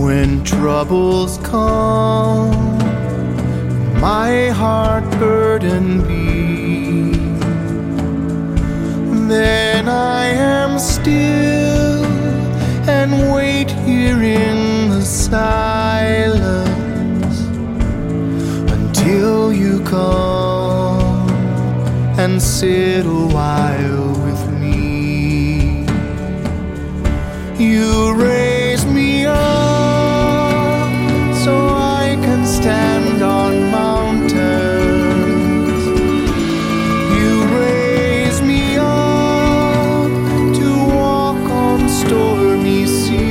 When troubles come, my heart burden be, then I am still and wait here in the silence until you come and sit a while with me. You raise me up so I can stand on mountains. You raise me up to walk on stormy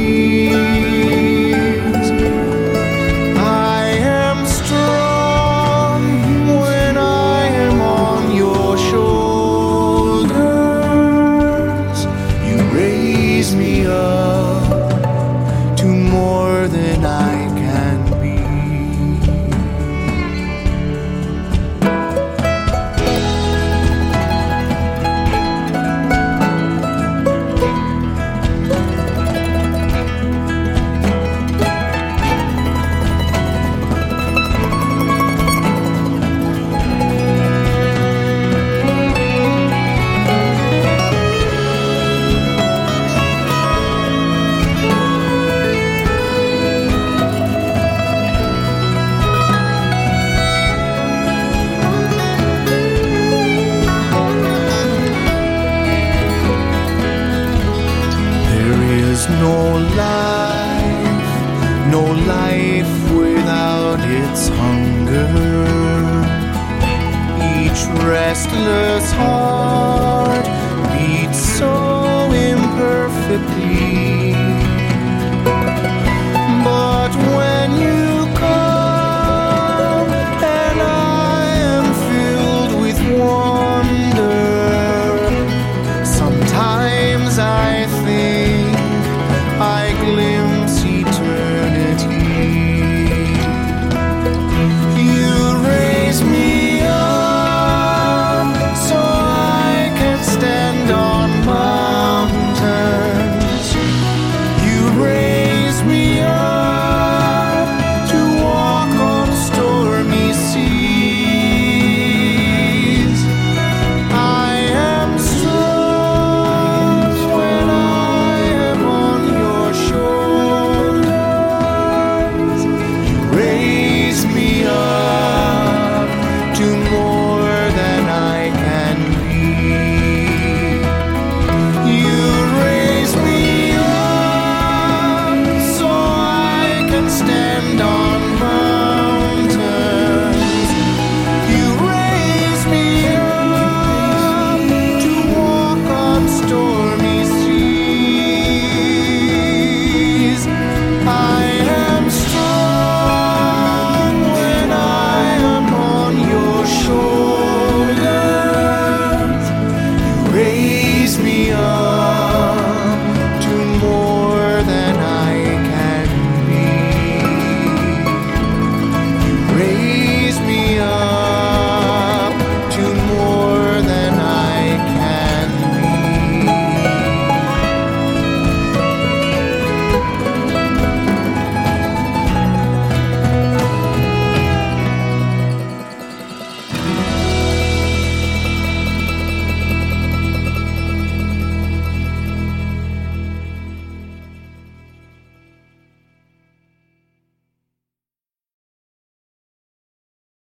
seas. I am strong when I am on your shoulders. You raise me up to more than I can be. No life without its hunger. Each restless heart beats so imperfectly.